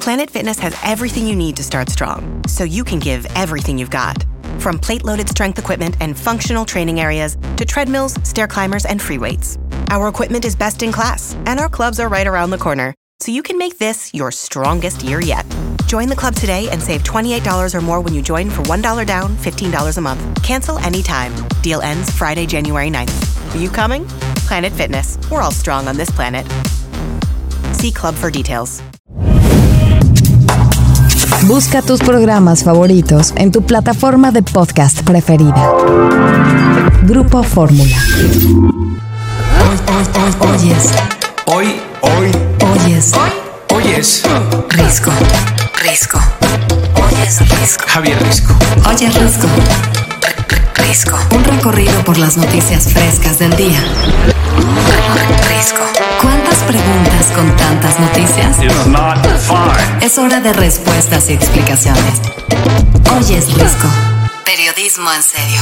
Planet Fitness has everything you need to start strong, so you can give everything you've got. From plate-loaded strength equipment and functional training areas to treadmills, stair climbers, and free weights. Our equipment is best in class, and our clubs are right around the corner, so you can make this your strongest year yet. Join the club today and save $28 or more when you join for $1 down, $15 a month. Cancel anytime. Deal ends Friday, January 9th. Are you coming? Planet Fitness. We're all strong on this planet. See club for details. Busca tus programas favoritos en tu plataforma de podcast preferida. Grupo Fórmula. Oyes. Risco. Oyes Risco. Javier Risco. Oyes Risco. Risco. Un recorrido por las noticias frescas del día. Risco. ¿Cuántas preguntas con tantas noticias? It's not fine. Es hora de respuestas y explicaciones. Oyes Risco. Periodismo en serio.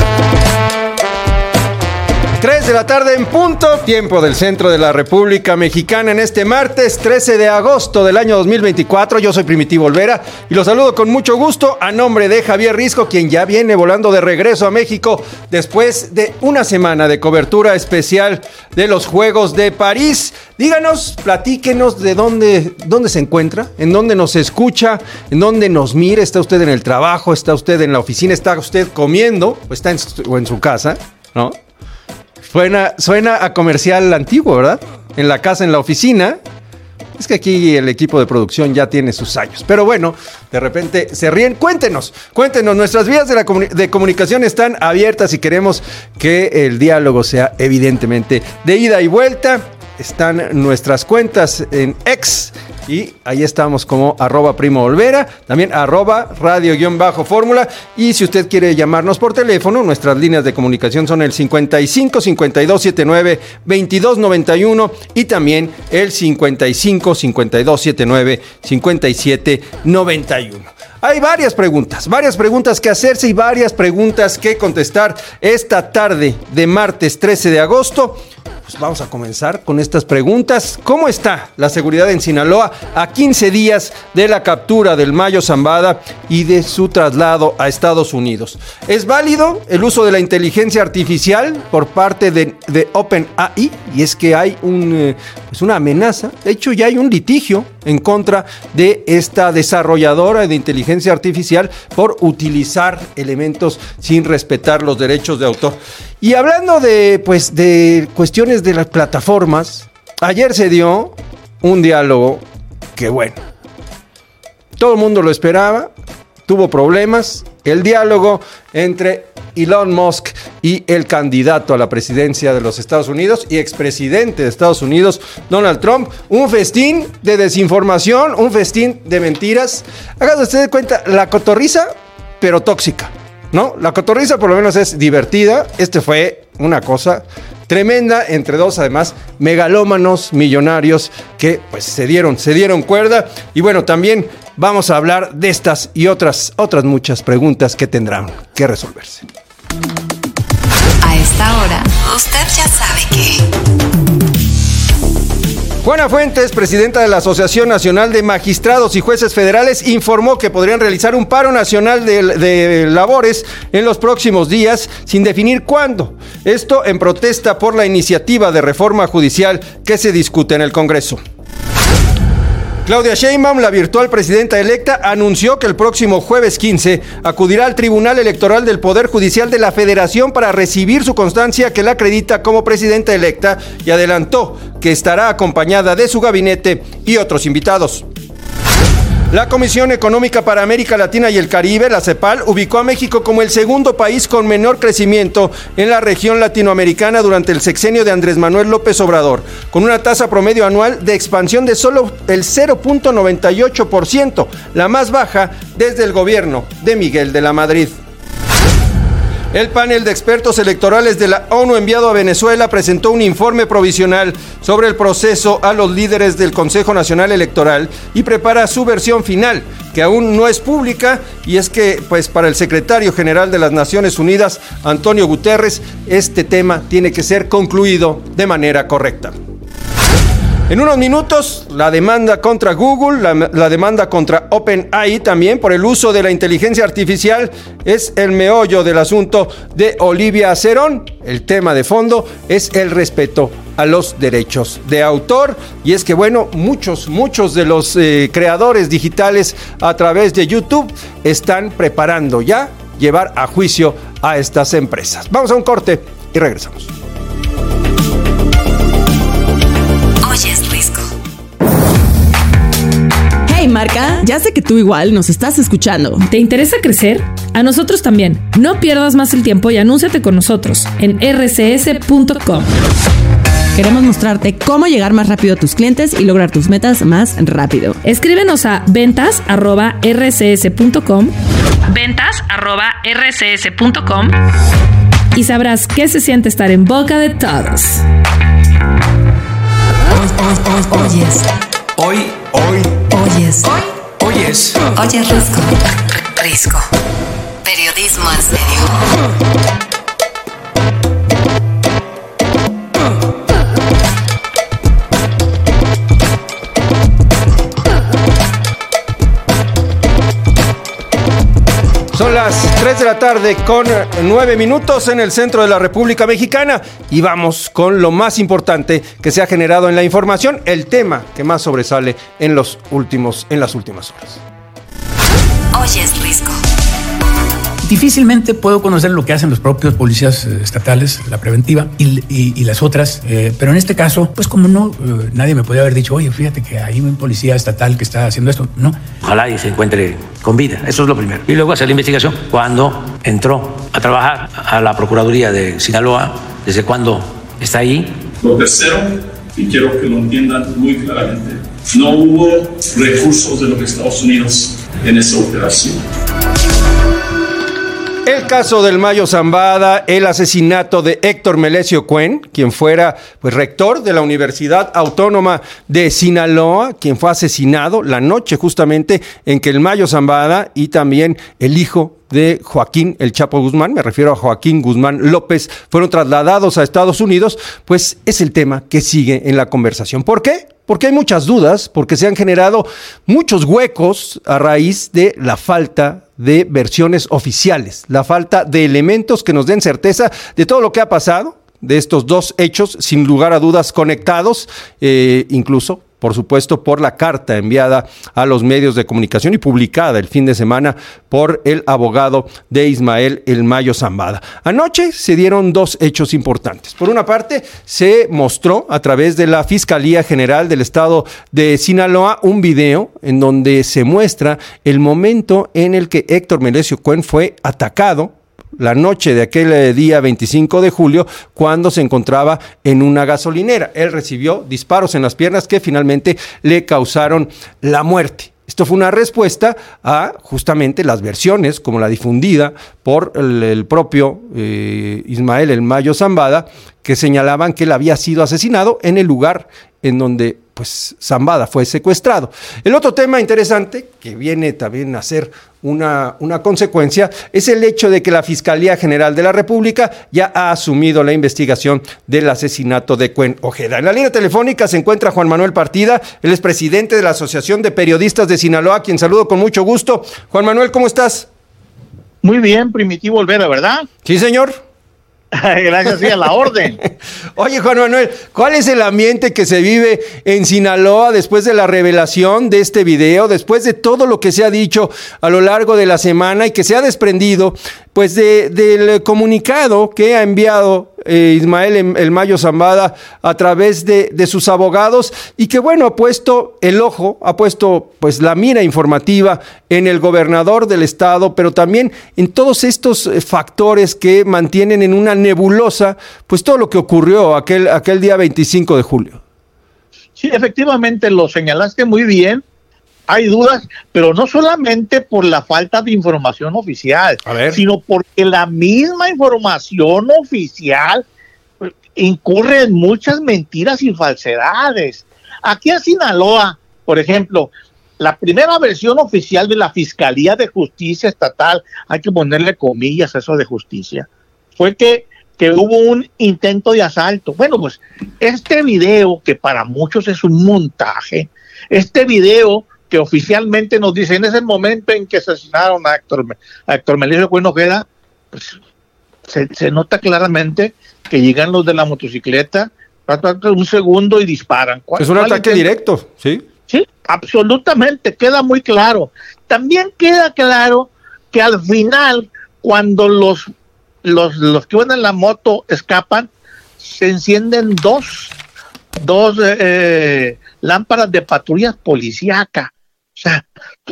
3 de la tarde en punto, tiempo del centro de la República Mexicana en este martes 13 de agosto del año 2024. Yo soy Primitivo Olvera y los saludo con mucho gusto a nombre de Javier Risco, quien ya viene volando de regreso a México después de una semana de cobertura especial de los Juegos de París. Díganos, platíquenos de dónde se encuentra, en dónde nos escucha, en dónde nos mira. ¿Está usted en el trabajo? ¿Está usted en la oficina? ¿Está usted comiendo? ¿O está en su casa? ¿No? Suena a comercial antiguo, ¿verdad? En la casa, en la oficina. Es que aquí el equipo de producción ya tiene sus años. Pero bueno, de repente se ríen. Cuéntenos. Nuestras vías de comunicación están abiertas y queremos que el diálogo sea evidentemente de ida y vuelta. Están nuestras cuentas en X y ahí estamos como @PrimoOlvera, también @radio_fórmula. Y si usted quiere llamarnos por teléfono, nuestras líneas de comunicación son el 55 52 79 22 91 y también el 55 52 79 57 91. Hay varias preguntas que hacerse y varias preguntas que contestar esta tarde de martes 13 de agosto. Pues vamos a comenzar con estas preguntas. ¿Cómo está la seguridad en Sinaloa a 15 días de la captura del Mayo Zambada y de su traslado a Estados Unidos? ¿Es válido el uso de la inteligencia artificial por parte de OpenAI? Y es que hay una amenaza. De hecho, ya hay un litigio en contra de esta desarrolladora de inteligencia artificial por utilizar elementos sin respetar los derechos de autor. Y hablando de cuestiones de las plataformas, ayer se dio un diálogo que, bueno, todo el mundo lo esperaba, tuvo problemas. El diálogo entre Elon Musk y el candidato a la presidencia de los Estados Unidos y expresidente de Estados Unidos, Donald Trump. Un festín de desinformación, un festín de mentiras. Hágase usted de cuenta, la cotorriza, pero tóxica, ¿no? La cotorriza por lo menos es divertida. Fue una cosa tremenda entre dos, además, megalómanos millonarios que pues se dieron cuerda. Y bueno, también vamos a hablar de estas y otras muchas preguntas que tendrán que resolverse. A esta hora, usted ya sabe que... Juana Fuentes, presidenta de la Asociación Nacional de Magistrados y Jueces Federales, informó que podrían realizar un paro nacional de labores en los próximos días, sin definir cuándo. Esto en protesta por la iniciativa de reforma judicial que se discute en el Congreso. Claudia Sheinbaum, la virtual presidenta electa, anunció que el próximo jueves 15 acudirá al Tribunal Electoral del Poder Judicial de la Federación para recibir su constancia que la acredita como presidenta electa y adelantó que estará acompañada de su gabinete y otros invitados. La Comisión Económica para América Latina y el Caribe, la CEPAL, ubicó a México como el segundo país con menor crecimiento en la región latinoamericana durante el sexenio de Andrés Manuel López Obrador, con una tasa promedio anual de expansión de solo el 0.98%, la más baja desde el gobierno de Miguel de la Madrid. El panel de expertos electorales de la ONU enviado a Venezuela presentó un informe provisional sobre el proceso a los líderes del Consejo Nacional Electoral y prepara su versión final, que aún no es pública, y es que, pues, para el secretario general de las Naciones Unidas, Antonio Guterres, este tema tiene que ser concluido de manera correcta. En unos minutos, la demanda contra Google, la demanda contra OpenAI también por el uso de la inteligencia artificial es el meollo del asunto de Olivia Cerón. El tema de fondo es el respeto a los derechos de autor. Y es que, bueno, muchos de los creadores digitales a través de YouTube están preparando ya llevar a juicio a estas empresas. Vamos a un corte y regresamos. Oyes Risco. Hey marca, ya sé que tú igual nos estás escuchando. ¿Te interesa crecer? A nosotros también. No pierdas más el tiempo y anúnciate con nosotros en rcs.com. Queremos mostrarte cómo llegar más rápido a tus clientes y lograr tus metas más rápido. Escríbenos a ventas@rcs.com ventas@rcs.com y sabrás qué se siente estar en boca de todos. Oyes. Hoy. Oyes. Oyes. Oyes Risco. Risco. Periodismo en serio. Son las 3 de la tarde con 9 minutos en el centro de la República Mexicana y vamos con lo más importante que se ha generado en la información, el tema que más sobresale en las últimas horas. Oyes Risco. Difícilmente puedo conocer lo que hacen los propios policías estatales, la preventiva y las otras, pero en este caso, pues como no, nadie me podía haber dicho, oye, fíjate que hay un policía estatal que está haciendo esto, no. Ojalá y se encuentre con vida, eso es lo primero. Y luego hacer la investigación. Cuando entró a trabajar a la Procuraduría de Sinaloa, ¿desde cuándo está ahí? Lo tercero, y quiero que lo entiendan muy claramente, no hubo recursos de los Estados Unidos en esa operación. El caso del Mayo Zambada, el asesinato de Héctor Melesio Cuen, quien fuera rector de la Universidad Autónoma de Sinaloa, quien fue asesinado la noche justamente en que el Mayo Zambada y también el hijo de Joaquín El Chapo Guzmán, me refiero a Joaquín Guzmán López, fueron trasladados a Estados Unidos, pues es el tema que sigue en la conversación. ¿Por qué? Porque hay muchas dudas, porque se han generado muchos huecos a raíz de la falta de versiones oficiales, la falta de elementos que nos den certeza de todo lo que ha pasado, de estos dos hechos, sin lugar a dudas conectados, incluso, por supuesto, por la carta enviada a los medios de comunicación y publicada el fin de semana por el abogado de Ismael El Mayo Zambada. Anoche se dieron dos hechos importantes. Por una parte, se mostró a través de la Fiscalía General del Estado de Sinaloa un video en donde se muestra el momento en el que Héctor Melesio Cuen fue atacado la noche de aquel día 25 de julio, cuando se encontraba en una gasolinera. Él recibió disparos en las piernas que finalmente le causaron la muerte. Esto fue una respuesta a justamente las versiones, como la difundida por el propio Ismael El Mayo Zambada, que señalaban que él había sido asesinado en el lugar en donde pues Zambada fue secuestrado. El otro tema interesante, que viene también a ser una consecuencia, es el hecho de que la Fiscalía General de la República ya ha asumido la investigación del asesinato de Cuen Ojeda. En la línea telefónica se encuentra Juan Manuel Partida, él es presidente de la Asociación de Periodistas de Sinaloa, quien saludo con mucho gusto. Juan Manuel, ¿cómo estás? Muy bien, Primitivo Olvera, ¿verdad? Sí, señor. Gracias, sí, a la orden. Oye, Juan Manuel, ¿cuál es el ambiente que se vive en Sinaloa después de la revelación de este video, después de todo lo que se ha dicho a lo largo de la semana y que se ha desprendido, pues, del comunicado que ha enviado Ismael El Mayo Zambada a través de sus abogados y que, bueno, ha puesto el ojo, ha puesto pues la mira informativa en el gobernador del estado, pero también en todos estos factores que mantienen en una nebulosa pues todo lo que ocurrió aquel día 25 de julio? Sí, efectivamente, lo señalaste muy bien. Hay dudas, pero no solamente por la falta de información oficial, sino porque la misma información oficial incurre en muchas mentiras y falsedades. Aquí en Sinaloa, por ejemplo, la primera versión oficial de la Fiscalía de Justicia Estatal, hay que ponerle comillas a eso de justicia, fue que que hubo un intento de asalto. Bueno, pues este video, que para muchos es un montaje, este video que oficialmente nos dice en ese momento en que asesinaron a Héctor Melesio Cuen Ojeda, pues se nota claramente que llegan los de la motocicleta, un segundo y disparan. Es un ataque directo, ¿sí? Sí, absolutamente, queda muy claro. También queda claro que al final, cuando los que van en la moto escapan, se encienden dos lámparas de patrullas policíacas. O sea,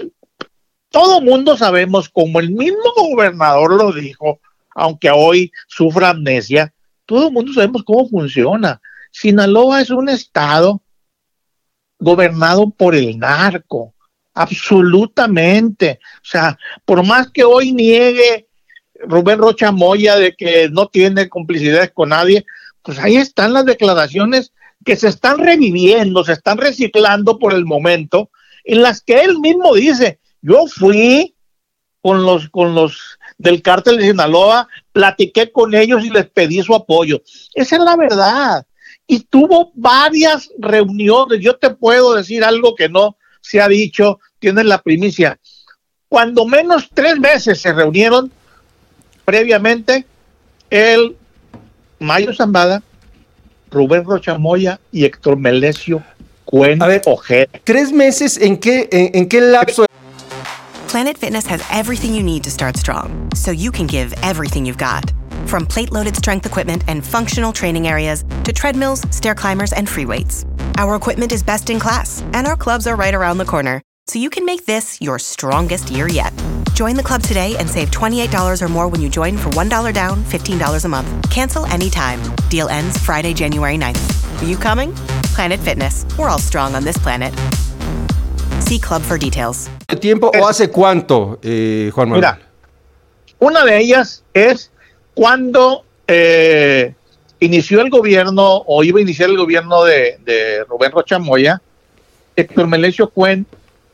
todo mundo sabemos, como el mismo gobernador lo dijo, aunque hoy sufra amnesia, todo el mundo sabemos cómo funciona. Sinaloa es un estado gobernado por el narco, absolutamente. O sea, por más que hoy niegue Rubén Rocha Moya de que no tiene complicidades con nadie, pues ahí están las declaraciones que se están reviviendo, se están reciclando por el momento, en las que él mismo dice: yo fui con los del cártel de Sinaloa, platiqué con ellos y les pedí su apoyo. Esa es la verdad. Y tuvo varias reuniones. Yo te puedo decir algo que no se ha dicho, tienes la primicia. Cuando menos 3 veces se reunieron previamente el Mayo Zambada, Rubén Rocha Moya y Héctor Melesio Cuen Ojeda. 3 meses, ¿en qué lapso? Planet Fitness has everything you need to start strong, so you can give everything you've got. From plate-loaded strength equipment and functional training areas to treadmills, stair climbers, and free weights. Our equipment is best in class, and our clubs are right around the corner, so you can make this your strongest year yet. Join the club today and save $28 or more when you join for $1 down, $15 a month. Cancel anytime. Deal ends Friday, January 9th. Are you coming? Planet Fitness. We're all strong on this planet. See club for details. ¿Qué tiempo o hace cuánto, Juan Manuel? Mira, una de ellas es cuando inició el gobierno, o iba a iniciar el gobierno de Rubén Rocha Moya. Héctor Melesio Cuen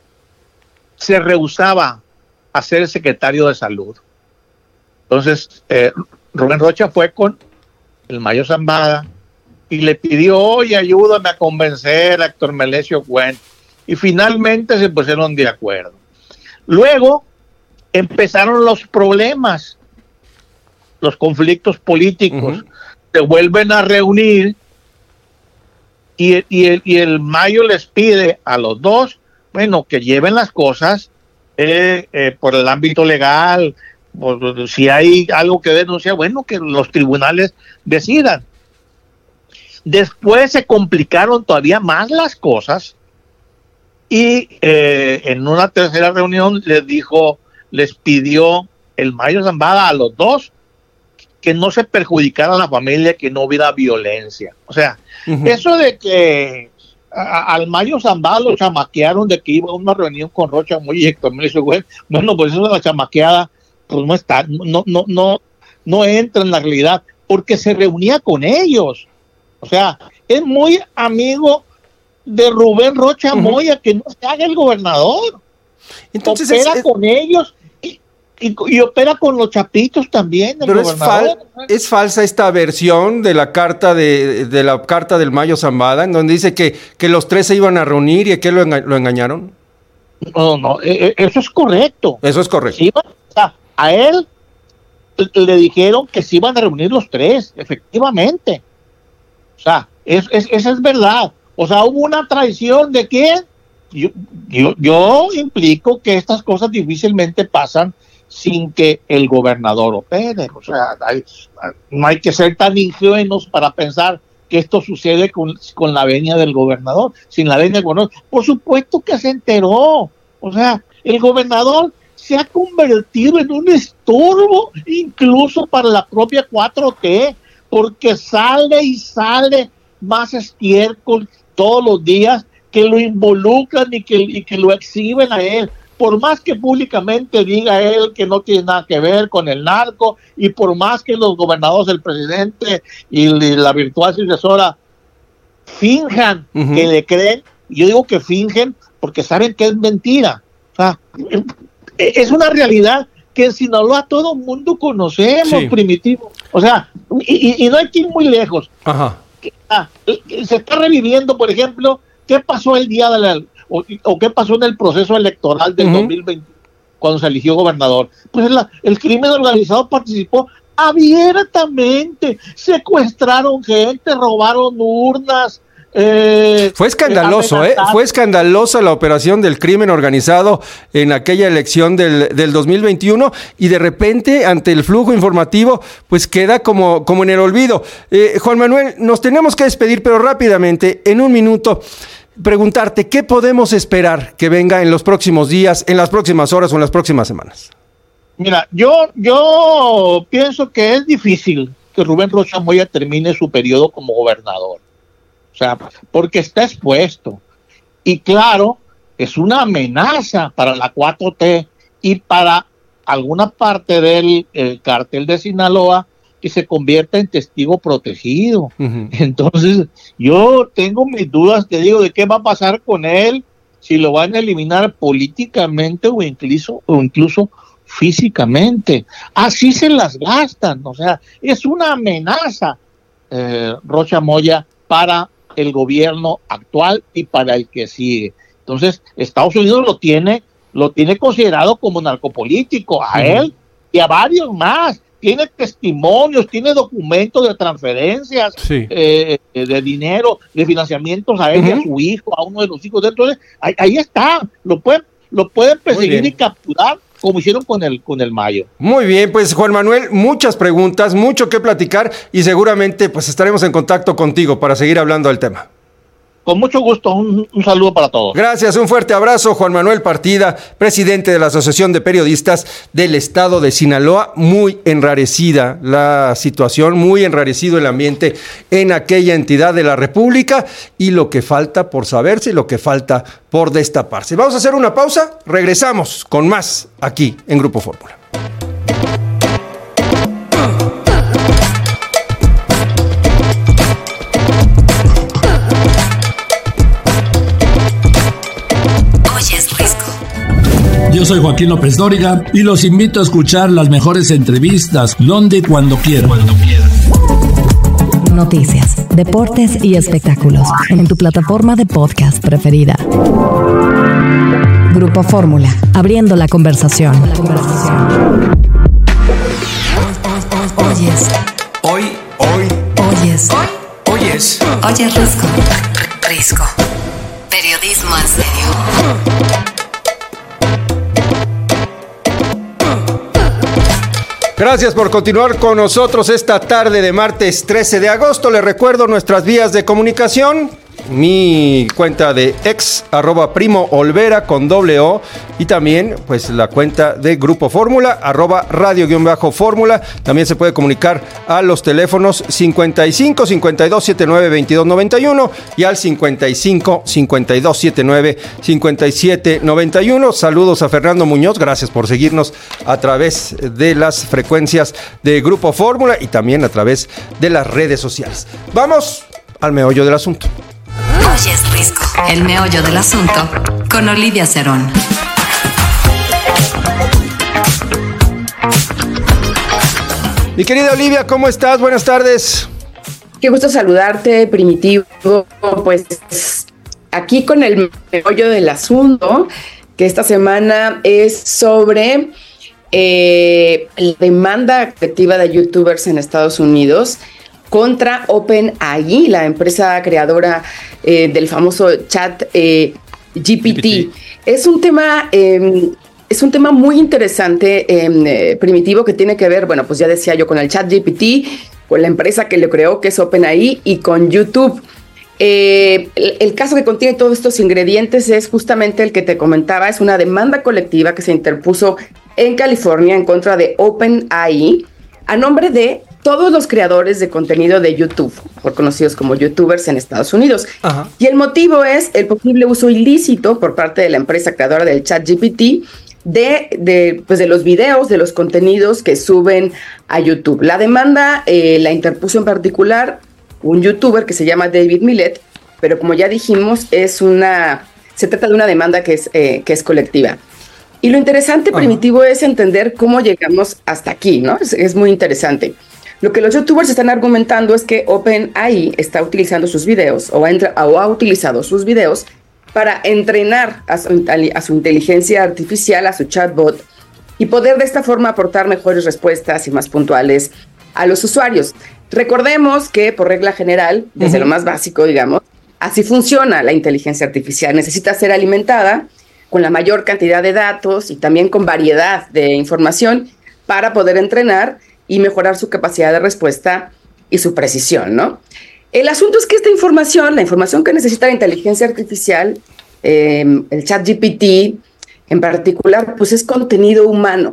se rehusaba a ser el secretario de salud. Entonces, Rubén Rocha fue con el Mayo Zambada y le pidió: oye, ayúdame a convencer a Héctor Melesio Cuen. Y finalmente se pusieron de acuerdo. Luego empezaron los problemas, los conflictos políticos. Se vuelven a reunir y el Mayo les pide a los dos, bueno, que lleven las cosas por el ámbito legal, si hay algo que denunciar, bueno, que los tribunales decidan. Después se complicaron todavía más las cosas y en una tercera reunión les pidió el Mayo Zambada a los dos que no se perjudicara a la familia, que no hubiera violencia. O sea, eso de que al Mayo Zambada lo chamaquearon de que iba a una reunión con Rocha Moya y Héctor Melesio Cuen, bueno, pues eso de la chamaqueada pues no está, no entra en la realidad, porque se reunía con ellos. O sea, es muy amigo de Rubén Rocha Moya, que no se haga el gobernador. Entonces opera con ellos y opera con los chapitos también. Pero es falsa esta versión de la carta de la carta del Mayo Zambada, en donde dice que los 3 se iban a reunir y que lo engañaron. No, eso es correcto. Eso es correcto. Sí, o sea, a él le dijeron que se iban a reunir los 3, efectivamente. O sea, esa es verdad. O sea, hubo una traición de quién. Yo implico que estas cosas difícilmente pasan sin que el gobernador opere. O sea, no hay que ser tan ingenuos para pensar que esto sucede con la venia del gobernador, sin la venia del gobernador. Por supuesto que se enteró. O sea, el gobernador se ha convertido en un estorbo incluso para la propia 4T, porque sale y sale más estiércol todos los días que lo involucran y que lo exhiben a él. Por más que públicamente diga él que no tiene nada que ver con el narco, y por más que los gobernadores, el presidente y la virtual sucesora finjan que le creen, yo digo que fingen porque saben que es mentira. O sea, es una realidad que en Sinaloa todo el mundo conocemos, Primitivo. O sea, y no hay que ir muy lejos. Ajá. Se está reviviendo, por ejemplo, qué pasó el día o qué pasó en el proceso electoral del 2020 cuando se eligió gobernador. Pues el crimen organizado participó abiertamente, secuestraron gente, robaron urnas. Fue escandaloso, fue escandalosa la operación del crimen organizado en aquella elección del 2021 y de repente ante el flujo informativo pues queda como en el olvido. Juan Manuel, nos tenemos que despedir, pero rápidamente, en un minuto, preguntarte qué podemos esperar que venga en los próximos días, en las próximas horas o en las próximas semanas. Mira, yo pienso que es difícil que Rubén Rocha Moya termine su periodo como gobernador. O sea, porque está expuesto. Y claro, es una amenaza para la 4T y para alguna parte del cártel de Sinaloa que se convierta en testigo protegido. Uh-huh. Entonces, yo tengo mis dudas, te digo, de qué va a pasar con él, si lo van a eliminar políticamente o incluso físicamente. Así se las gastan. O sea, es una amenaza, Rocha Moya, para el gobierno actual y para el que sigue. Entonces, Estados Unidos lo tiene considerado como narcopolítico, a él y a varios más. Tiene testimonios, tiene documentos de transferencias, de dinero, de financiamientos a él y a su hijo, a uno de los hijos de él. Entonces, ahí está, lo pueden perseguir y capturar, como hicieron con el Mayo. Muy bien, pues Juan Manuel, muchas preguntas, mucho que platicar y seguramente pues estaremos en contacto contigo para seguir hablando del tema. Con mucho gusto, un saludo para todos. Gracias, un fuerte abrazo, Juan Manuel Partida, presidente de la Asociación de Periodistas del Estado de Sinaloa. Muy enrarecida la situación, muy enrarecido el ambiente en aquella entidad de la República y lo que falta por saberse y lo que falta por destaparse. Vamos a hacer una pausa, regresamos con más aquí en Grupo Fórmula. Yo soy Joaquín López Dóriga y los invito a escuchar las mejores entrevistas donde y cuando quieran. Noticias, deportes y espectáculos en tu plataforma de podcast preferida. Grupo Fórmula, abriendo la conversación. Oyes Risco. Periodismo en serio. Gracias por continuar con nosotros esta tarde de martes 13 de agosto. Les recuerdo nuestras vías de comunicación. Mi cuenta de ex, @PrimoOlvera con ~O, y también pues la cuenta de Grupo Fórmula, @radio_fórmula. También se puede comunicar a los teléfonos 55 52 79 22 91 y al 55 52 79 57 91. Saludos a Fernando Muñoz, gracias por seguirnos a través de las frecuencias de Grupo Fórmula y también a través de las redes sociales. Vamos al meollo del asunto. Oyes Risco, el meollo del asunto, con Olivia Cerón. Mi querida Olivia, ¿cómo estás? Buenas tardes. Qué gusto saludarte, Primitivo. Pues aquí con el meollo del asunto, que esta semana es sobre la demanda colectiva de youtubers en Estados Unidos contra OpenAI, la empresa creadora del famoso chat GPT. Es un tema muy interesante, Primitivo, que tiene que ver, bueno, pues ya decía yo, con el chat GPT, con la empresa que lo creó, que es OpenAI, y con YouTube. El caso que contiene todos estos ingredientes es justamente el que te comentaba, es una demanda colectiva que se interpuso en California en contra de OpenAI a nombre de todos los creadores de contenido de YouTube, por conocidos como youtubers en Estados Unidos. Ajá. Y el motivo es el posible uso ilícito por parte de la empresa creadora del ChatGPT de los videos, de los contenidos que suben a YouTube. La demanda la interpuso en particular un youtuber que se llama David Millet, pero como ya dijimos, se trata de una demanda que es colectiva. Y lo interesante, Primitivo, es entender cómo llegamos hasta aquí, ¿no? Es muy interesante. Lo que los youtubers están argumentando es que OpenAI está utilizando sus videos o ha utilizado sus videos para entrenar a su inteligencia artificial, a su chatbot, y poder de esta forma aportar mejores respuestas y más puntuales a los usuarios. Recordemos que por regla general, desde lo más básico, digamos, así funciona la inteligencia artificial. Necesita ser alimentada con la mayor cantidad de datos y también con variedad de información para poder entrenar y mejorar su capacidad de respuesta y su precisión, ¿no? El asunto es que esta información, la información que necesita la inteligencia artificial, el ChatGPT en particular, pues es contenido humano.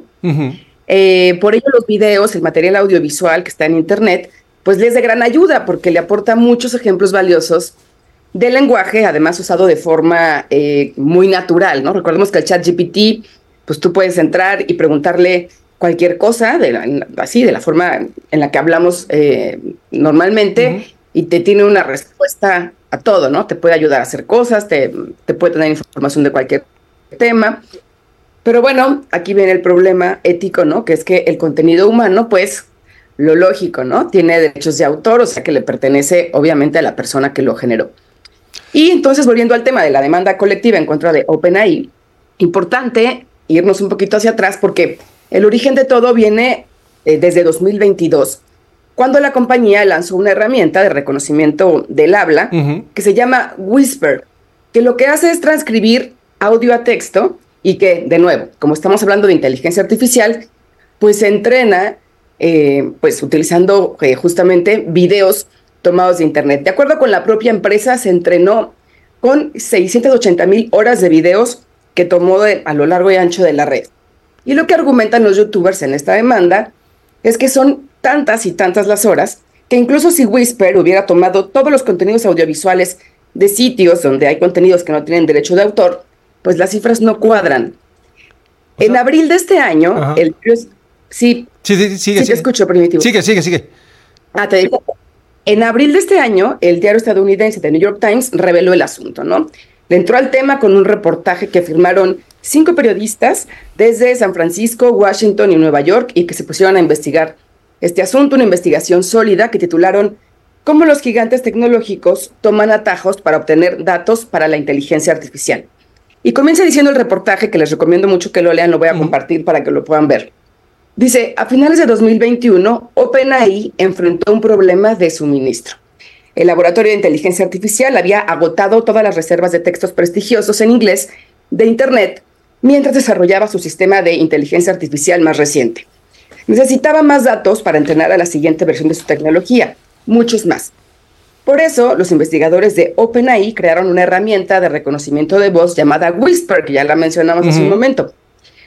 Por ello los videos, el material audiovisual que está en internet, pues le es de gran ayuda porque le aporta muchos ejemplos valiosos de lenguaje, además usado de forma muy natural, ¿no? Recordemos que el ChatGPT, pues tú puedes entrar y preguntarle cualquier cosa, de la forma en la que hablamos normalmente, y te tiene una respuesta a todo, ¿no? Te puede ayudar a hacer cosas, te puede tener información de cualquier tema. Pero bueno, aquí viene el problema ético, ¿no? Que es que el contenido humano, pues, lo lógico, ¿no? Tiene derechos de autor, o sea que le pertenece obviamente a la persona que lo generó. Y entonces, volviendo al tema de la demanda colectiva en contra de OpenAI, importante irnos un poquito hacia atrás porque el origen de todo viene desde 2022, cuando la compañía lanzó una herramienta de reconocimiento del habla que se llama Whisper, que lo que hace es transcribir audio a texto y que, de nuevo, como estamos hablando de inteligencia artificial, pues se entrena pues utilizando justamente videos tomados de internet. De acuerdo con la propia empresa, se entrenó con 680,000 horas de videos que tomó a lo largo y ancho de la red. Y lo que argumentan los youtubers en esta demanda es que son tantas y tantas las horas que incluso si Whisper hubiera tomado todos los contenidos audiovisuales de sitios donde hay contenidos que no tienen derecho de autor, pues las cifras no cuadran. En abril de este año, Sí, sigue. Escucho, Primitivo. Sigue. Te digo. En abril de este año, el diario estadounidense The New York Times reveló el asunto, ¿no? Le entró al tema con un reportaje que firmaron 5 periodistas desde San Francisco, Washington y Nueva York y que se pusieron a investigar este asunto, una investigación sólida que titularon ¿Cómo los gigantes tecnológicos toman atajos para obtener datos para la inteligencia artificial? Y comienza diciendo el reportaje, que les recomiendo mucho que lo lean, lo voy a compartir para que lo puedan ver. Dice, a finales de 2021, OpenAI enfrentó un problema de suministro. El laboratorio de inteligencia artificial había agotado todas las reservas de textos prestigiosos en inglés de Internet mientras desarrollaba su sistema de inteligencia artificial más reciente. Necesitaba más datos para entrenar a la siguiente versión de su tecnología, muchos más. Por eso, los investigadores de OpenAI crearon una herramienta de reconocimiento de voz llamada Whisper, que ya la mencionamos hace un momento.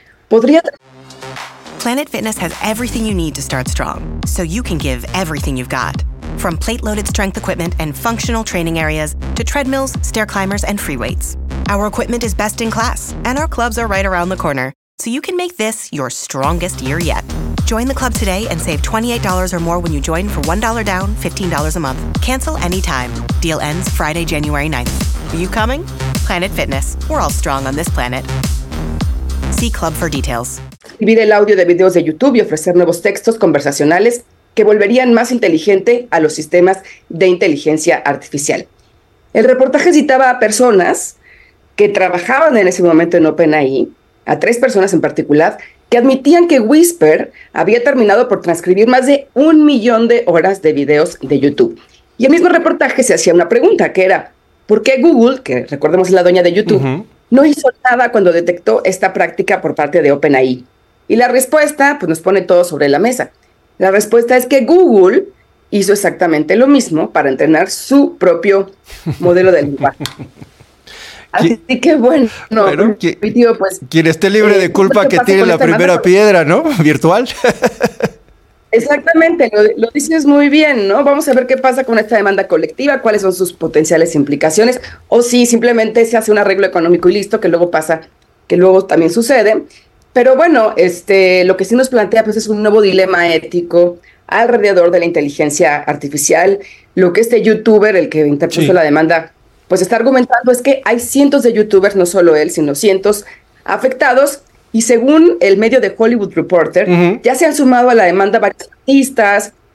Planet Fitness has everything you need to start strong, so you can give everything you've got. From plate-loaded strength equipment and functional training areas to treadmills, stair climbers, and free weights. Our equipment is best in class, and our clubs are right around the corner, so you can make this your strongest year yet. Join the club today and save $28 or more when you join for $1 down, $15 a month. Cancel anytime. Deal ends Friday, January 9th. Are you coming? Planet Fitness. We're all strong on this planet. See Club for details. Escribir el audio de videos de YouTube y ofrecer nuevos textos conversacionales que volverían más inteligente a los sistemas de inteligencia artificial. El reportaje citaba a personas que trabajaban en ese momento en OpenAI, a 3 personas en particular, que admitían que Whisper había terminado por transcribir más de 1 millón de horas de videos de YouTube. Y el mismo reportaje se hacía una pregunta, que era, ¿por qué Google, que recordemos es la dueña de YouTube, no hizo nada cuando detectó esta práctica por parte de OpenAI? Y la respuesta, pues nos pone todo sobre la mesa. La respuesta es que Google hizo exactamente lo mismo para entrenar su propio modelo de lenguaje. Así que bueno, pues, quien esté libre de culpa que tire la primera piedra, ¿no? Virtual. Exactamente, lo dices muy bien, ¿no? Vamos a ver qué pasa con esta demanda colectiva, cuáles son sus potenciales implicaciones, o si simplemente se hace un arreglo económico y listo, que luego pasa, que luego también sucede. Pero bueno, lo que sí nos plantea pues es un nuevo dilema ético alrededor de la inteligencia artificial. Lo que este youtuber, el que interpuso la demanda, pues está argumentando es que hay cientos de youtubers, no solo él, sino cientos afectados. Y según el medio de Hollywood Reporter, ya se han sumado a la demanda varios artistas,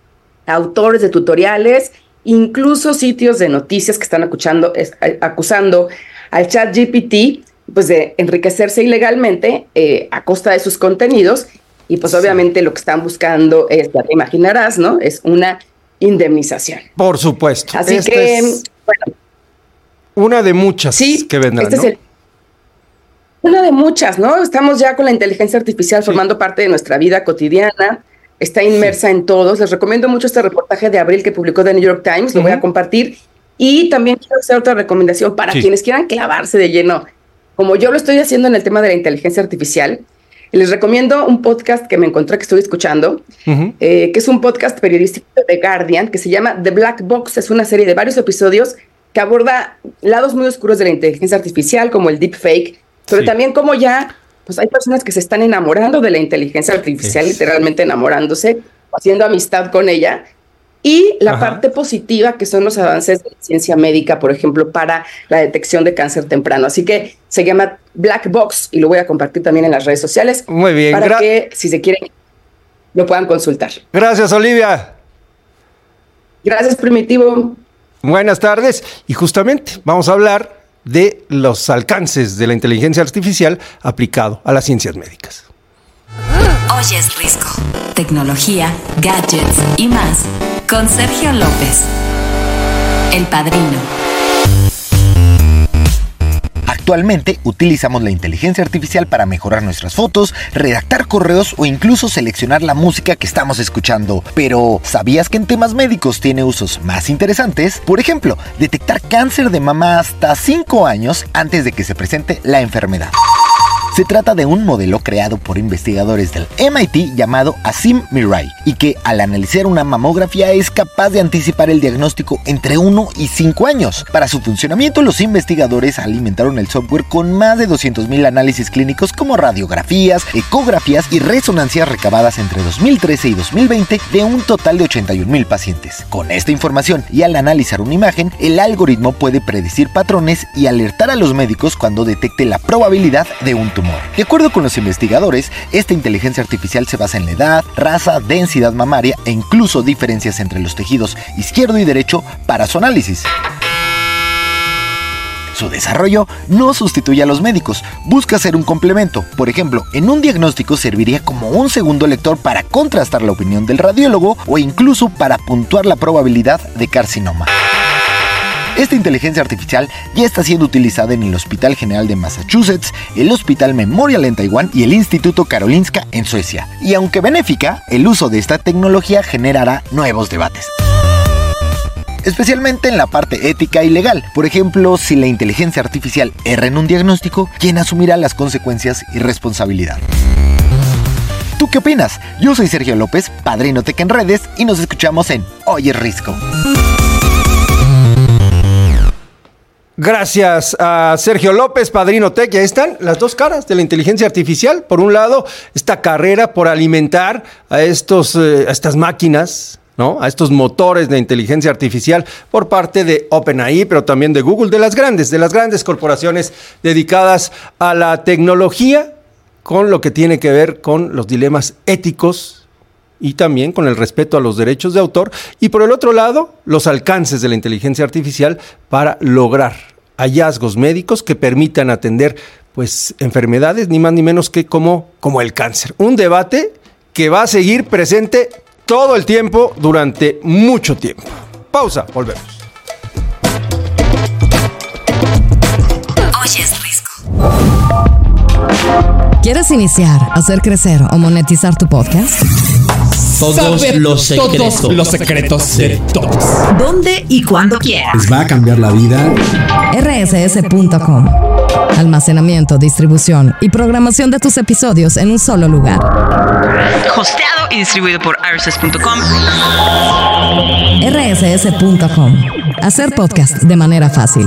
autores de tutoriales, incluso sitios de noticias que están acusando al ChatGPT pues de enriquecerse ilegalmente a costa de sus contenidos, y pues obviamente lo que están buscando es, ya te imaginarás, ¿no? Es una indemnización. Por supuesto. Así que, bueno. Una de muchas que vendrán, ¿no? Una de muchas, ¿no? Estamos ya con la inteligencia artificial formando parte de nuestra vida cotidiana, está inmersa en todos. Les recomiendo mucho este reportaje de abril que publicó The New York Times, lo voy a compartir. Y también quiero hacer otra recomendación para quienes quieran clavarse de lleno, como yo lo estoy haciendo en el tema de la inteligencia artificial. Les recomiendo un podcast que me encontré, que estoy escuchando, que es un podcast periodístico de The Guardian, que se llama The Black Box. Es una serie de varios episodios que aborda lados muy oscuros de la inteligencia artificial, como el deepfake, pero también como ya pues hay personas que se están enamorando de la inteligencia artificial, literalmente enamorándose, haciendo amistad con ella. Y la parte positiva, que son los avances de la ciencia médica, por ejemplo, para la detección de cáncer temprano. Así que se llama Black Box y lo voy a compartir también en las redes sociales. Muy bien. Para que, si se quieren, lo puedan consultar. Gracias, Olivia. Gracias, Primitivo. Buenas tardes. Y justamente vamos a hablar de los alcances de la inteligencia artificial aplicado a las ciencias médicas. Hoy es Risco. Tecnología, gadgets y más. Con Sergio López, el Padrino. Actualmente utilizamos la inteligencia artificial para mejorar nuestras fotos, redactar correos o incluso seleccionar la música que estamos escuchando. Pero, ¿sabías que en temas médicos tiene usos más interesantes? Por ejemplo, detectar cáncer de mama hasta 5 años antes de que se presente la enfermedad. Se trata de un modelo creado por investigadores del MIT llamado Asim Mirai y que al analizar una mamografía es capaz de anticipar el diagnóstico entre 1 y 5 años. Para su funcionamiento, los investigadores alimentaron el software con más de 200,000 análisis clínicos como radiografías, ecografías y resonancias recabadas entre 2013 y 2020 de un total de 81,000 pacientes. Con esta información y al analizar una imagen, el algoritmo puede predecir patrones y alertar a los médicos cuando detecte la probabilidad de un tumor. De acuerdo con los investigadores, esta inteligencia artificial se basa en la edad, raza, densidad mamaria e incluso diferencias entre los tejidos izquierdo y derecho para su análisis. Su desarrollo no sustituye a los médicos, busca ser un complemento. Por ejemplo, en un diagnóstico serviría como un segundo lector para contrastar la opinión del radiólogo o incluso para puntuar la probabilidad de carcinoma. Esta inteligencia artificial ya está siendo utilizada en el Hospital General de Massachusetts, el Hospital Memorial en Taiwán y el Instituto Karolinska en Suecia. Y aunque benéfica, el uso de esta tecnología generará nuevos debates, especialmente en la parte ética y legal. Por ejemplo, si la inteligencia artificial erra en un diagnóstico, ¿quién asumirá las consecuencias y responsabilidad? ¿Tú qué opinas? Yo soy Sergio López, Padrino Tech en redes, y nos escuchamos en Hoy es Risco. Gracias a Sergio López, Padrino Tech. Ya están las dos caras de la inteligencia artificial. Por un lado, esta carrera por alimentar a estas máquinas, ¿no? A estos motores de inteligencia artificial por parte de OpenAI, pero también de Google, de las grandes corporaciones dedicadas a la tecnología, con lo que tiene que ver con los dilemas éticos y también con el respeto a los derechos de autor. Y por el otro lado, los alcances de la inteligencia artificial para lograr hallazgos médicos que permitan atender pues enfermedades ni más ni menos que como el cáncer. Un debate que va a seguir presente todo el tiempo durante mucho tiempo. Pausa, volvemos. Hoy es Risco. ¿Quieres iniciar, hacer crecer o monetizar tu podcast? Todos los secretos de todos. ¿Dónde y cuándo quieras? Les va a cambiar la vida. rss.com. Almacenamiento, distribución y programación de tus episodios en un solo lugar. Hosteado y distribuido por rss.com. rss.com. Hacer podcast de manera fácil.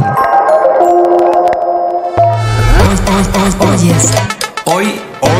Hoy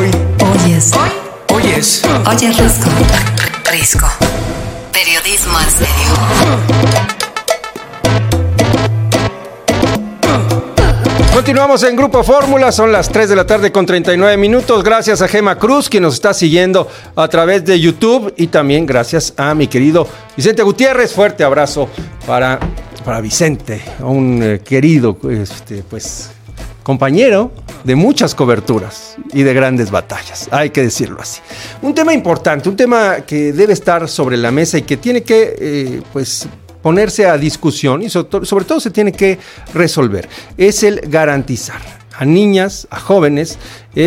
es Risco. Periodismo en serio. Continuamos en Grupo Fórmula, son las 3 de la tarde con 39 minutos. Gracias a Gema Cruz, quien nos está siguiendo a través de YouTube, y también gracias a mi querido Vicente Gutiérrez. Fuerte abrazo para Vicente, un querido compañero de muchas coberturas y de grandes batallas, hay que decirlo así. Un tema importante, un tema que debe estar sobre la mesa y que tiene que ponerse a discusión y sobre todo se tiene que resolver, es el garantizar a niñas, a jóvenes,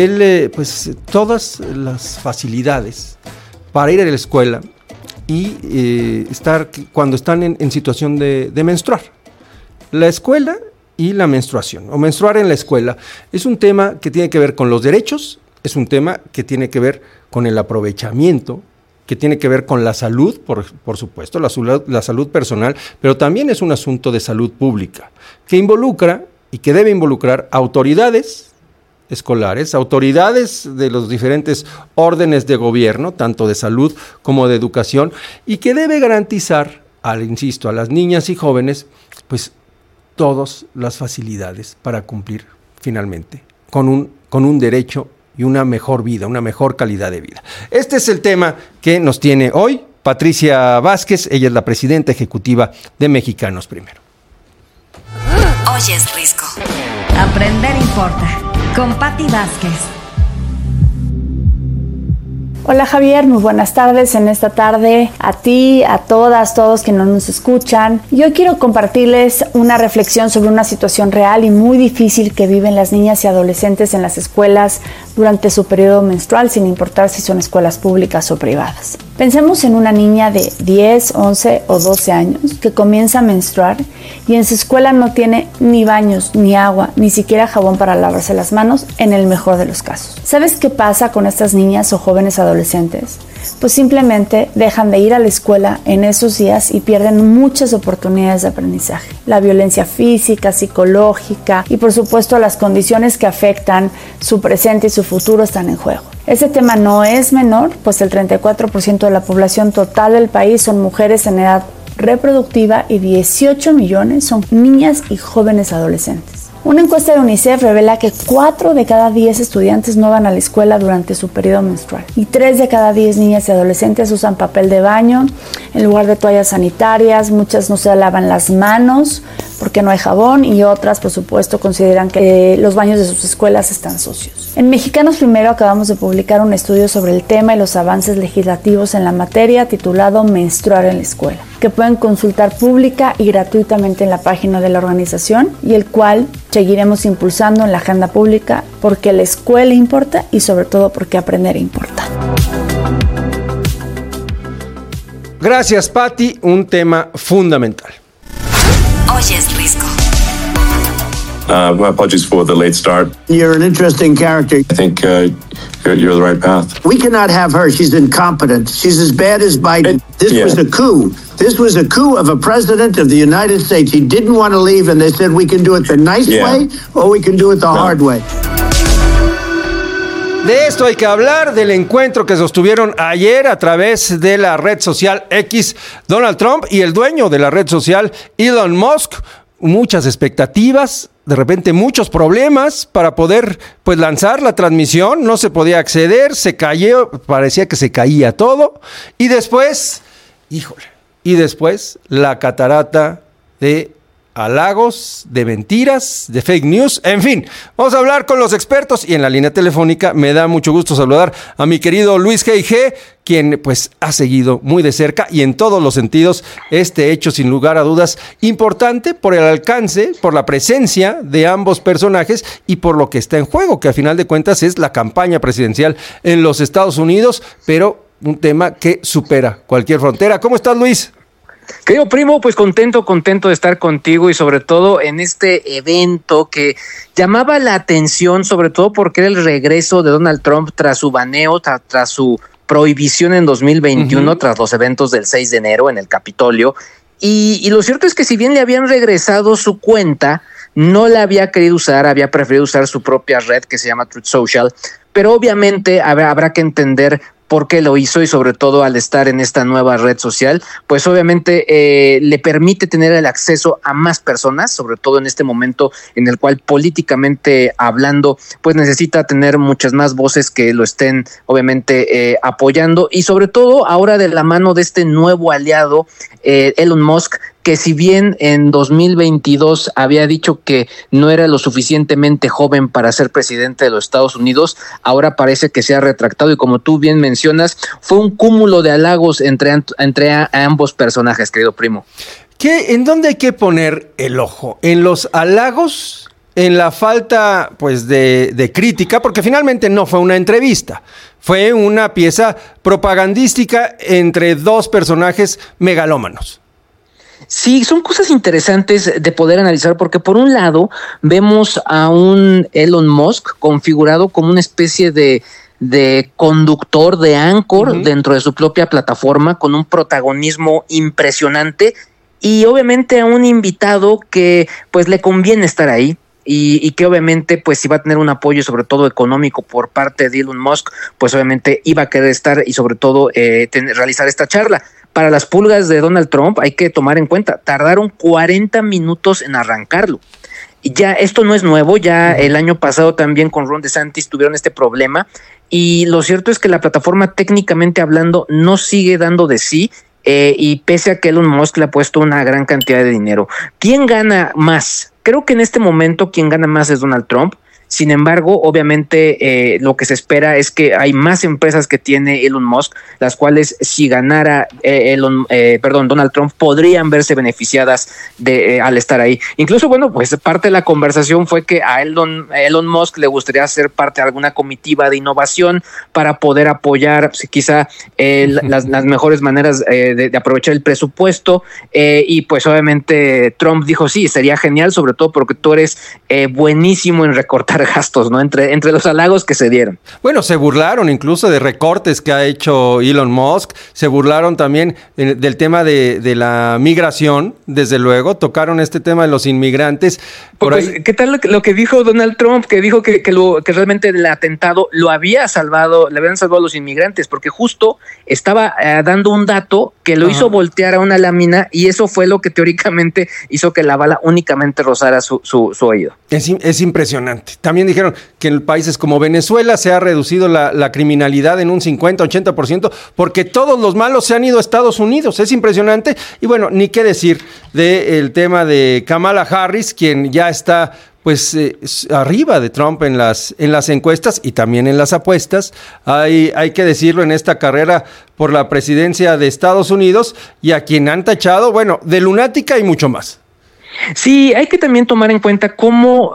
todas las facilidades para ir a la escuela y estar cuando están en situación de menstruar. La escuela y la menstruación, o menstruar en la escuela, es un tema que tiene que ver con los derechos, es un tema que tiene que ver con el aprovechamiento, que tiene que ver con la salud, por supuesto, la salud personal, pero también es un asunto de salud pública, que involucra y que debe involucrar autoridades escolares, autoridades de los diferentes órdenes de gobierno, tanto de salud como de educación, y que debe garantizar, a las niñas y jóvenes, pues todas las facilidades para cumplir finalmente con un derecho y una mejor vida, una mejor calidad de vida. Este es el tema que nos tiene hoy Patricia Vázquez. Ella es la presidenta ejecutiva de Mexicanos Primero. Hoy es Risco. Aprender importa. Con Pati Vázquez. Hola Javier, muy buenas tardes en esta tarde a ti, a todas, todos que no nos escuchan. Yo quiero compartirles una reflexión sobre una situación real y muy difícil que viven las niñas y adolescentes en las escuelas durante su periodo menstrual, sin importar si son escuelas públicas o privadas. Pensemos en una niña de 10, 11 o 12 años que comienza a menstruar y en su escuela no tiene ni baños, ni agua, ni siquiera jabón para lavarse las manos, en el mejor de los casos. ¿Sabes qué pasa con estas niñas o jóvenes adolescentes? Pues simplemente dejan de ir a la escuela en esos días y pierden muchas oportunidades de aprendizaje. La violencia física, psicológica y por supuesto las condiciones que afectan su presente y su futuro están en juego. Este tema no es menor, pues el 34% de la población total del país son mujeres en edad reproductiva y 18 millones son niñas y jóvenes adolescentes. Una encuesta de UNICEF revela que 4 de cada 10 estudiantes no van a la escuela durante su periodo menstrual y 3 de cada 10 niñas y adolescentes usan papel de baño en lugar de toallas sanitarias. Muchas no se lavan las manos porque no hay jabón y otras, por supuesto, consideran que los baños de sus escuelas están sucios. En Mexicanos Primero acabamos de publicar un estudio sobre el tema y los avances legislativos en la materia titulado Menstruar en la escuela, que pueden consultar pública y gratuitamente en la página de la organización y el cual seguiremos impulsando en la agenda pública porque la escuela importa y sobre todo porque aprender importa. Gracias, Pati. Un tema fundamental. Hoy es Risco. My apologies for the late start. You're an interesting character. I think you're the right path. We cannot have her. She's incompetent. She's as bad as Biden. This was a coup. This was a coup of a president of the United States. He didn't want to leave, and they said we can do it the nice way or we can do it the hard way. De esto hay que hablar, del encuentro que sostuvieron ayer a través de la red social X, Donald Trump y el dueño de la red social, Elon Musk. Muchas expectativas, de repente muchos problemas para poder lanzar la transmisión, no se podía acceder, se cayó, parecía que se caía todo, y después, la catarata de halagos, de mentiras, de fake news, en fin, vamos a hablar con los expertos y en la línea telefónica me da mucho gusto saludar a mi querido Luis G.I.G., quien ha seguido muy de cerca y en todos los sentidos este hecho sin lugar a dudas importante por el alcance, por la presencia de ambos personajes y por lo que está en juego, que a final de cuentas es la campaña presidencial en los Estados Unidos, pero un tema que supera cualquier frontera. ¿Cómo estás, Luis? Querido primo, pues contento de estar contigo y sobre todo en este evento que llamaba la atención, sobre todo porque era el regreso de Donald Trump tras su baneo, tras su prohibición en 2021, tras los eventos del 6 de enero en el Capitolio. Y lo cierto es que si bien le habían regresado su cuenta, no la había querido usar, había preferido usar su propia red que se llama Truth Social, pero obviamente habrá que entender por qué lo hizo y sobre todo al estar en esta nueva red social, pues obviamente le permite tener el acceso a más personas, sobre todo en este momento en el cual políticamente hablando, pues necesita tener muchas más voces que lo estén obviamente apoyando, y sobre todo ahora de la mano de este nuevo aliado, Elon Musk, que si bien en 2022 había dicho que no era lo suficientemente joven para ser presidente de los Estados Unidos, ahora parece que se ha retractado, y como tú bien mencionas, fue un cúmulo de halagos entre ambos personajes, querido primo. ¿En dónde hay que poner el ojo? ¿En los halagos? ¿En la falta, pues, de crítica? Porque finalmente no fue una entrevista, fue una pieza propagandística entre dos personajes megalómanos. Sí, son cosas interesantes de poder analizar, porque por un lado vemos a un Elon Musk configurado como una especie de conductor, de anchor dentro de su propia plataforma, con un protagonismo impresionante, y obviamente a un invitado que pues le conviene estar ahí. Y que obviamente pues si va a tener un apoyo sobre todo económico por parte de Elon Musk, pues obviamente iba a querer estar y sobre todo realizar esta charla. Para las pulgas de Donald Trump hay que tomar en cuenta, tardaron 40 minutos en arrancarlo. Y ya esto no es nuevo, ya el año pasado también con Ron DeSantis tuvieron este problema, y lo cierto es que la plataforma, técnicamente hablando, no sigue dando de sí, y pese a que Elon Musk le ha puesto una gran cantidad de dinero. ¿Quién gana más? Creo que en este momento quien gana más es Donald Trump. Sin embargo, obviamente lo que se espera es que hay más empresas que tiene Elon Musk, las cuales si ganara Donald Trump podrían verse beneficiadas al estar ahí. Incluso, bueno, pues parte de la conversación fue que a Elon Musk le gustaría ser parte de alguna comitiva de innovación para poder apoyar quizá las mejores maneras de aprovechar el presupuesto, y pues obviamente Trump dijo sí, sería genial, sobre todo porque tú eres buenísimo en recortar gastos, ¿no? Entre los halagos que se dieron. Bueno, se burlaron incluso de recortes que ha hecho Elon Musk, se burlaron también del tema de la migración, desde luego, tocaron este tema de los inmigrantes. ¿Qué tal lo que dijo Donald Trump? Que dijo que realmente el atentado le habían salvado a los inmigrantes, porque justo estaba dando un dato que lo hizo voltear a una lámina, y eso fue lo que teóricamente hizo que la bala únicamente rozara su oído. Es impresionante. También dijeron que en países como Venezuela se ha reducido la criminalidad en un 50-80%, porque todos los malos se han ido a Estados Unidos. Es impresionante. Y bueno, ni qué decir del tema de Kamala Harris, quien ya está pues arriba de Trump en las encuestas y también en las apuestas. Hay que decirlo, en esta carrera por la presidencia de Estados Unidos, y a quien han tachado, bueno, de lunática y mucho más. Sí, hay que también tomar en cuenta cómo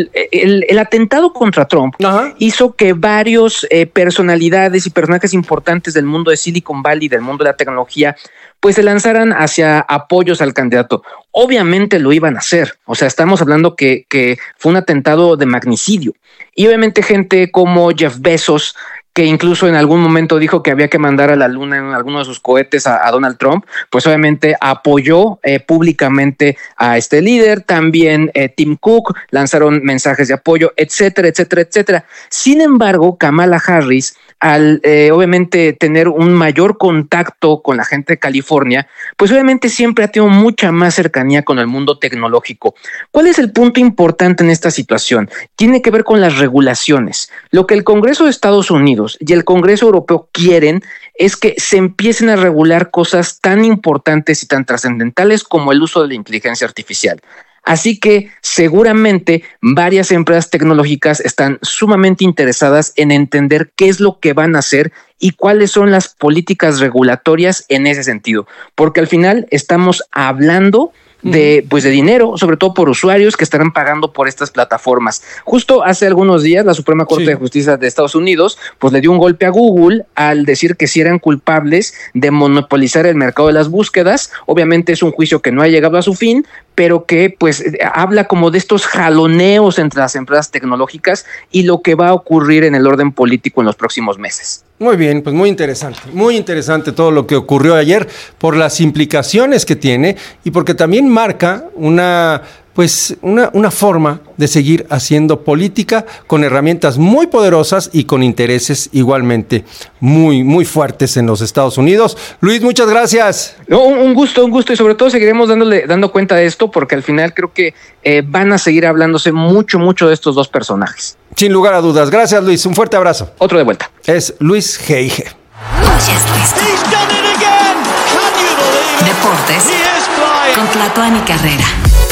el atentado contra Trump hizo que varios personalidades y personajes importantes del mundo de Silicon Valley, del mundo de la tecnología, pues se lanzaran hacia apoyos al candidato. Obviamente lo iban a hacer, o sea, estamos hablando que fue un atentado de magnicidio, y obviamente gente como Jeff Bezos, que incluso en algún momento dijo que había que mandar a la luna en alguno de sus cohetes a Donald Trump, pues obviamente apoyó públicamente a este líder. También Tim Cook lanzaron mensajes de apoyo, etcétera, etcétera, etcétera. Sin embargo, Kamala Harris, al obviamente tener un mayor contacto con la gente de California, pues obviamente siempre ha tenido mucha más cercanía con el mundo tecnológico. ¿Cuál es el punto importante en esta situación? Tiene que ver con las regulaciones. Lo que el Congreso de Estados Unidos y el Congreso Europeo quieren es que se empiecen a regular cosas tan importantes y tan trascendentales como el uso de la inteligencia artificial. Así que seguramente varias empresas tecnológicas están sumamente interesadas en entender qué es lo que van a hacer y cuáles son las políticas regulatorias en ese sentido, porque al final estamos hablando de dinero, sobre todo por usuarios que estarán pagando por estas plataformas. Justo hace algunos días la Suprema Corte de Justicia de Estados Unidos pues le dio un golpe a Google al decir que sí eran culpables de monopolizar el mercado de las búsquedas. Obviamente es un juicio que no ha llegado a su fin, pero que pues habla como de estos jaloneos entre las empresas tecnológicas y lo que va a ocurrir en el orden político en los próximos meses. Muy bien, pues muy interesante todo lo que ocurrió ayer por las implicaciones que tiene y porque también marca una pues una forma de seguir haciendo política con herramientas muy poderosas y con intereses igualmente muy, muy fuertes en los Estados Unidos. Luis, muchas gracias. No, un gusto, y sobre todo seguiremos dando cuenta de esto, porque al final creo que van a seguir hablándose mucho de estos dos personajes. Sin lugar a dudas. Gracias, Luis. Un fuerte abrazo. Otro de vuelta. Es Luis G.I.G. Deportes con Tlatuani Carrera.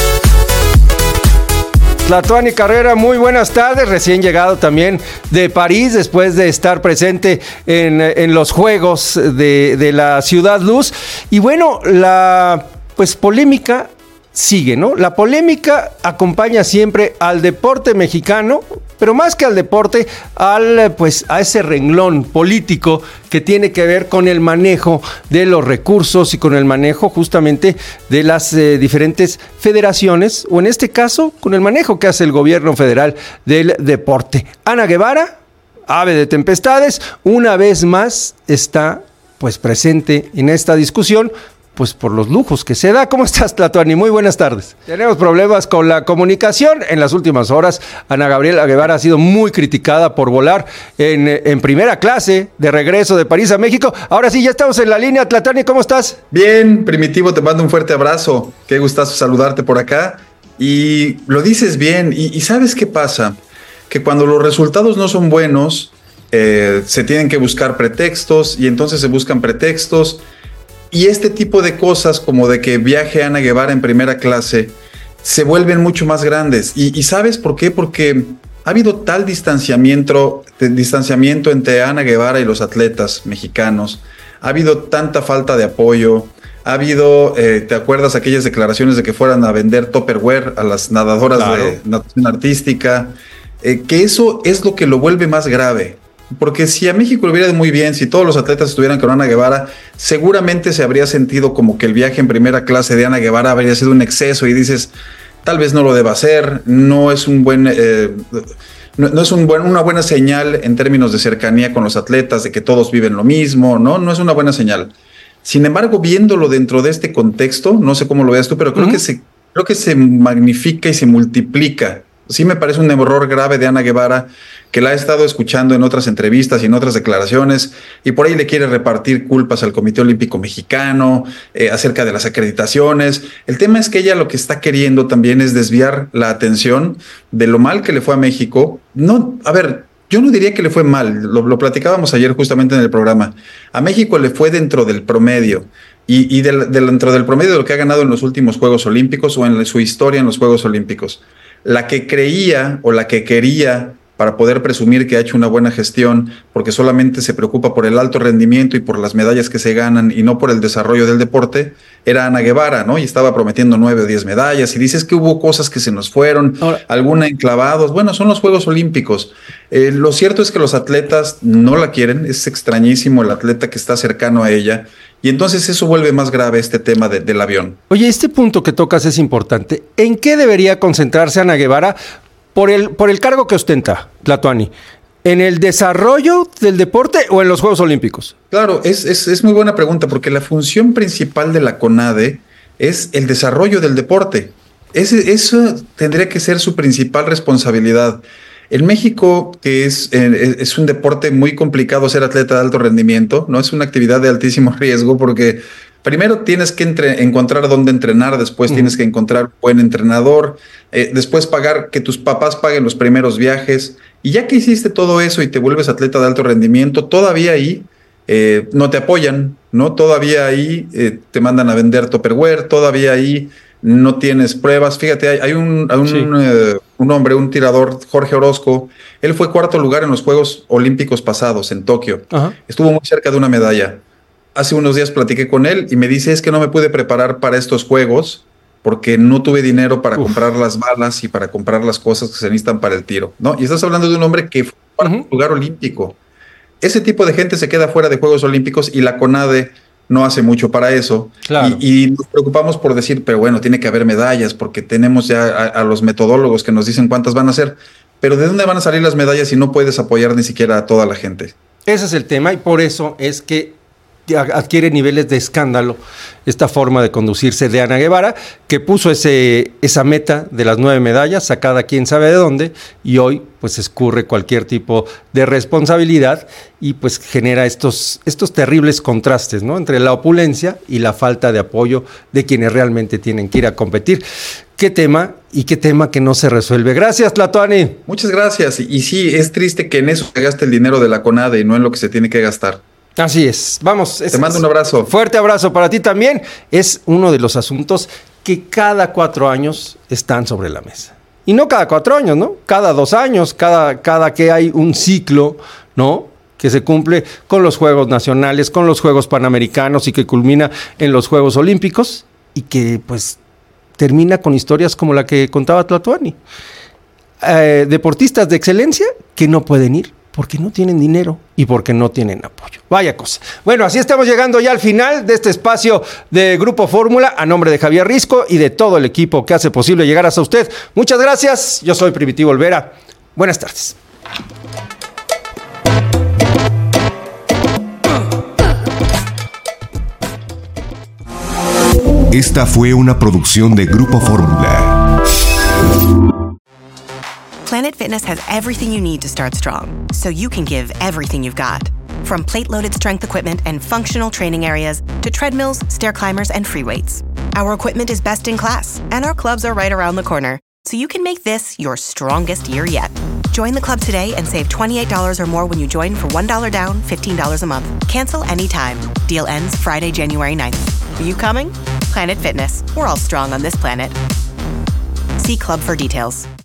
Tlatuani Carrera, muy buenas tardes, recién llegado también de París después de estar presente en los Juegos de la Ciudad Luz. Y bueno, la polémica sigue, ¿no? La polémica acompaña siempre al deporte mexicano, pero más que al deporte, a ese renglón político que tiene que ver con el manejo de los recursos y con el manejo justamente de las diferentes federaciones, o en este caso, con el manejo que hace el gobierno federal del deporte. Ana Guevara, ave de tempestades, una vez más está presente en esta discusión, por los lujos que se da. ¿Cómo estás, Tlatuani? Muy buenas tardes. Tenemos problemas con la comunicación. En las últimas horas, Ana Gabriela Guevara ha sido muy criticada por volar en primera clase de regreso de París a México. Ahora sí, ya estamos en la línea. Tlatuani, ¿cómo estás? Bien, Primitivo, te mando un fuerte abrazo. Qué gustazo saludarte por acá. Y lo dices bien. ¿Y sabes qué pasa? Que cuando los resultados no son buenos, se tienen que buscar pretextos, y entonces se buscan pretextos. Y este tipo de cosas, como de que viaje Ana Guevara en primera clase, se vuelven mucho más grandes. ¿Y sabes por qué? Porque ha habido tal distanciamiento entre Ana Guevara y los atletas mexicanos. Ha habido tanta falta de apoyo. Ha habido, ¿te acuerdas aquellas declaraciones de que fueran a vender Tupperware a las nadadoras de natación artística? Que eso es lo que lo vuelve más grave. Porque si a México le hubiera ido muy bien, si todos los atletas estuvieran con Ana Guevara, seguramente se habría sentido como que el viaje en primera clase de Ana Guevara habría sido un exceso, y dices, tal vez no lo deba hacer, no es una buena señal en términos de cercanía con los atletas, de que todos viven lo mismo, no es una buena señal. Sin embargo, viéndolo dentro de este contexto, no sé cómo lo veas tú, pero creo que se magnifica y se multiplica. Sí me parece un error grave de Ana Guevara, que la ha estado escuchando en otras entrevistas y en otras declaraciones, y por ahí le quiere repartir culpas al Comité Olímpico Mexicano acerca de las acreditaciones. El tema es que ella lo que está queriendo también es desviar la atención de lo mal que le fue a México. Yo no diría que le fue mal, lo platicábamos ayer justamente en el programa. A México le fue dentro del promedio, y dentro del promedio de lo que ha ganado en los últimos Juegos Olímpicos o en su historia en los Juegos Olímpicos. La que creía o la que quería, para poder presumir que ha hecho una buena gestión, porque solamente se preocupa por el alto rendimiento y por las medallas que se ganan y no por el desarrollo del deporte, era Ana Guevara, ¿no? Y estaba prometiendo 9 o 10 medallas, y dices que hubo cosas que se nos fueron, alguna enclavados. Bueno, son los Juegos Olímpicos. Lo cierto es que los atletas no la quieren, es extrañísimo el atleta que está cercano a ella, y entonces eso vuelve más grave este tema del avión. Oye, este punto que tocas es importante. ¿En qué debería concentrarse Ana Guevara por el cargo que ostenta, Tlatuani? ¿En el desarrollo del deporte o en los Juegos Olímpicos? Claro, es muy buena pregunta, porque la función principal de la CONADE es el desarrollo del deporte. Eso tendría que ser su principal responsabilidad. En México, que es un deporte muy complicado ser atleta de alto rendimiento, ¿no? Es una actividad de altísimo riesgo, porque primero tienes que encontrar dónde entrenar, después tienes que encontrar un buen entrenador, después que tus papás paguen los primeros viajes, y ya que hiciste todo eso y te vuelves atleta de alto rendimiento, todavía ahí no te apoyan, ¿no? Todavía ahí te mandan a vender Tupperware, todavía ahí no tienes pruebas. Fíjate, hay un hombre, un tirador, Jorge Orozco. Él fue 4º lugar en los Juegos Olímpicos pasados en Tokio. Ajá. Estuvo muy cerca de una medalla. Hace unos días platiqué con él y me dice, es que no me pude preparar para estos Juegos porque no tuve dinero para comprar las balas y para comprar las cosas que se necesitan para el tiro, ¿no? Y estás hablando de un hombre que fue 4º lugar olímpico. Ese tipo de gente se queda fuera de Juegos Olímpicos, y la CONADE no hace mucho para eso. Claro. Y nos preocupamos por decir, pero bueno, tiene que haber medallas, porque tenemos ya a los metodólogos que nos dicen cuántas van a ser. Pero ¿de dónde van a salir las medallas si no puedes apoyar ni siquiera a toda la gente? Ese es el tema, y por eso es que adquiere niveles de escándalo esta forma de conducirse de Ana Guevara, que puso esa meta de las 9 medallas, sacada quién sabe de dónde, y hoy pues escurre cualquier tipo de responsabilidad y pues genera estos terribles contrastes, ¿no?, entre la opulencia y la falta de apoyo de quienes realmente tienen que ir a competir. Qué tema que no se resuelve. Gracias, Tlatoani. Muchas gracias. Y sí, es triste que en eso se gaste el dinero de la CONADE y no en lo que se tiene que gastar. Así es. Vamos. Te mando un abrazo. Fuerte abrazo para ti también. Es uno de los asuntos que cada 4 años están sobre la mesa. Y no cada 4 años, ¿no? Cada 2 años, cada que hay un ciclo, ¿no?, que se cumple con los Juegos Nacionales, con los Juegos Panamericanos y que culmina en los Juegos Olímpicos y que pues termina con historias como la que contaba Tlatoani. Deportistas de excelencia que no pueden ir porque no tienen dinero y porque no tienen apoyo. Vaya cosa. Bueno, así estamos llegando ya al final de este espacio de Grupo Fórmula. A nombre de Javier Risco y de todo el equipo que hace posible llegar hasta usted, muchas gracias. Yo soy Primitivo Olvera. Buenas tardes. Esta fue una producción de Grupo Fórmula. Planet Fitness has everything you need to start strong, so you can give everything you've got. From plate-loaded strength equipment and functional training areas to treadmills, stair climbers, and free weights. Our equipment is best in class, and our clubs are right around the corner, so you can make this your strongest year yet. Join the club today and save $28 or more when you join for $1 down, $15 a month. Cancel anytime. Deal ends Friday, January 9th. Are you coming? Planet Fitness. We're all strong on this planet. See club for details.